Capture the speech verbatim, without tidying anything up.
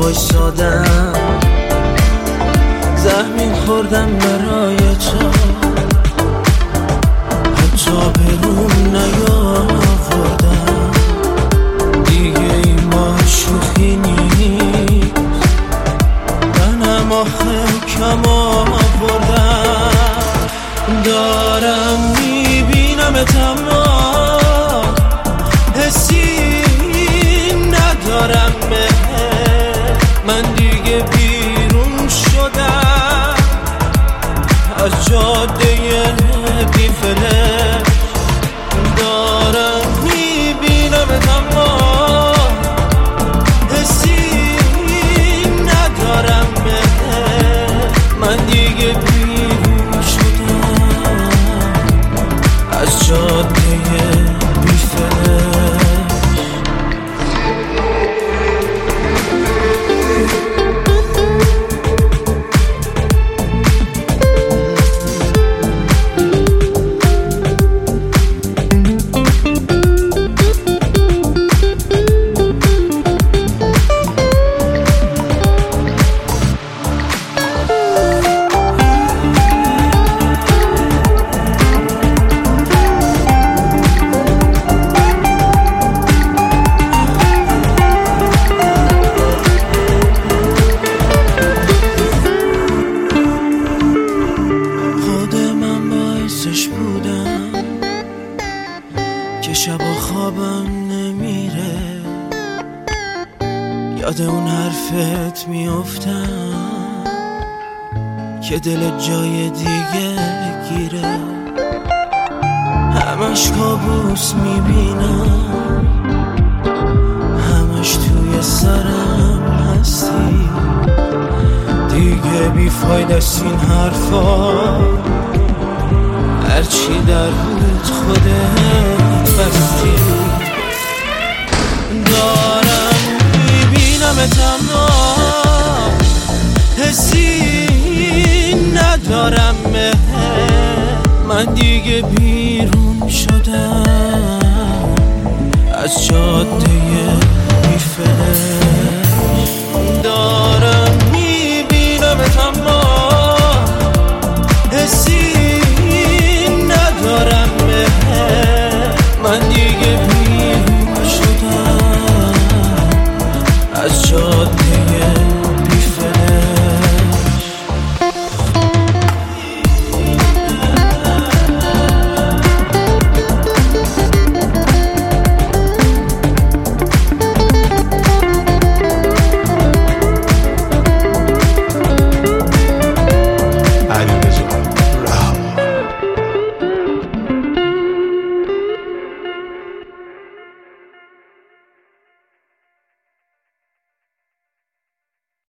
وایسادم، زمین خوردم برای تو، حتی برون نیاوردم. دیگه این با شوخی نیست، منم آخه کم آوردم. دارم میبینمت اما حسی ندارم، من دیگه بیرون شدم از جاده بی فلک. دارم میبینمت اما حسی ندارم، من دیگه بیرون شدم از جاده بی فلک. که شبا خوابم نمیره، یاد اون حرفت میافتم که دل جای دیگه گیره. همش کابوس میبینم، همش توی سرم هستی. دیگه بیفاید است این حرفا، هرچی در بود خوده